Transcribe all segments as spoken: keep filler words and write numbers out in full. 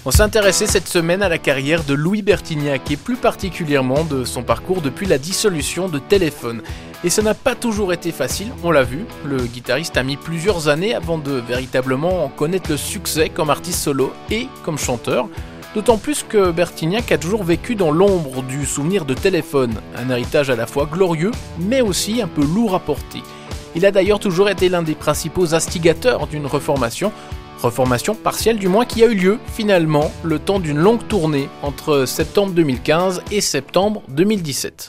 On s'est intéressé cette semaine à la carrière de Louis Bertignac et plus particulièrement de son parcours depuis la dissolution de Téléphone. Et ça n'a pas toujours été facile, on l'a vu. Le guitariste a mis plusieurs années avant de véritablement connaître le succès comme artiste solo et comme chanteur. D'autant plus que Bertignac a toujours vécu dans l'ombre du souvenir de Téléphone, un héritage à la fois glorieux mais aussi un peu lourd à porter. Il a d'ailleurs toujours été l'un des principaux instigateurs d'une reformation, reformation partielle du moins, qui a eu lieu finalement le temps d'une longue tournée entre septembre deux mille quinze et septembre deux mille dix-sept.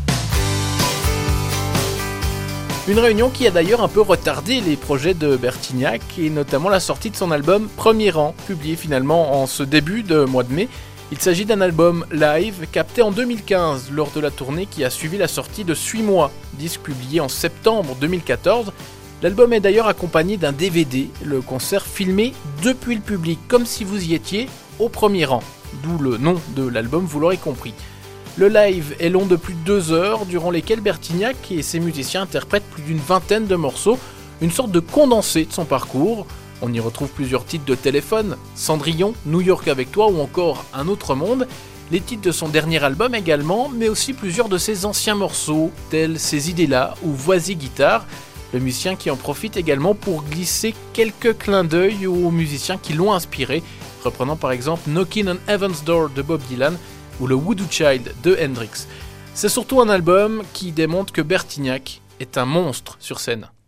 Une réunion qui a d'ailleurs un peu retardé les projets de Bertignac et notamment la sortie de son album Premier Rang, publié finalement en ce début de mois de mai. Il s'agit d'un album live capté en deux mille quinze lors de la tournée qui a suivi la sortie de Suis-moi, disque publié en septembre deux mille quatorze. L'album est d'ailleurs accompagné d'un D V D, le concert filmé depuis le public, comme si vous y étiez au premier rang, d'où le nom de l'album, vous l'aurez compris. Le live est long de plus de deux heures, durant lesquelles Bertignac et ses musiciens interprètent plus d'une vingtaine de morceaux, une sorte de condensé de son parcours. On y retrouve plusieurs titres de Téléphone, Cendrillon, New York avec toi ou encore Un autre monde, les titres de son dernier album également, mais aussi plusieurs de ses anciens morceaux, tels Ces idées-là ou Voici guitare. Le musicien qui en profite également pour glisser quelques clins d'œil aux musiciens qui l'ont inspiré, reprenant par exemple Knockin' on Heaven's Door de Bob Dylan ou le Voodoo Child de Hendrix. C'est surtout un album qui démontre que Bertignac est un monstre sur scène.